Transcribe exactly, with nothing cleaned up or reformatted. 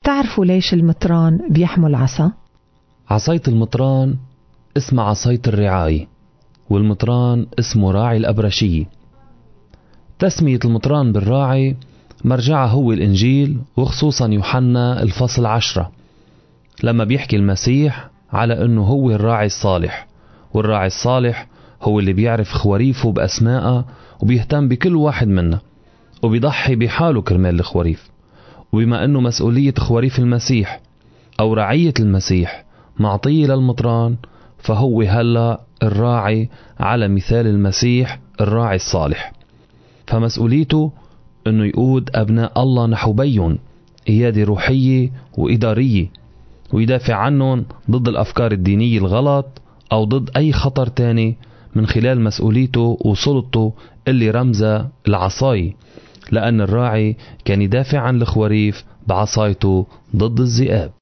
بتعرفوا ليش المطران بيحمل عصا؟ عصاية المطران اسمها عصاية الرعاية، والمطران اسمه راعي الأبرشية. تسمية المطران بالراعي مرجعها هو الإنجيل، وخصوصا يوحنا الفصل عشرة، لما بيحكي المسيح على أنه هو الراعي الصالح، والراعي الصالح هو اللي بيعرف خواريفه بأسمائها وبيهتم بكل واحد منا وبيضحي بحاله كرمال الخواريف. وبما أنه مسؤولية خواريف المسيح أو رعية المسيح معطية للمطران، فهو هلأ الراعي على مثال المسيح الراعي الصالح، فمسؤوليته أنه يقود أبناء الله نحو بيهم قيادة روحية وإدارية، ويدافع عنهم ضد الأفكار الدينية الغلط أو ضد أي خطر تاني من خلال مسؤوليته وسلطته اللي رمزها العصاية، لأن الراعي كان يدافع عن الخواريف بعصايته ضد الذئاب.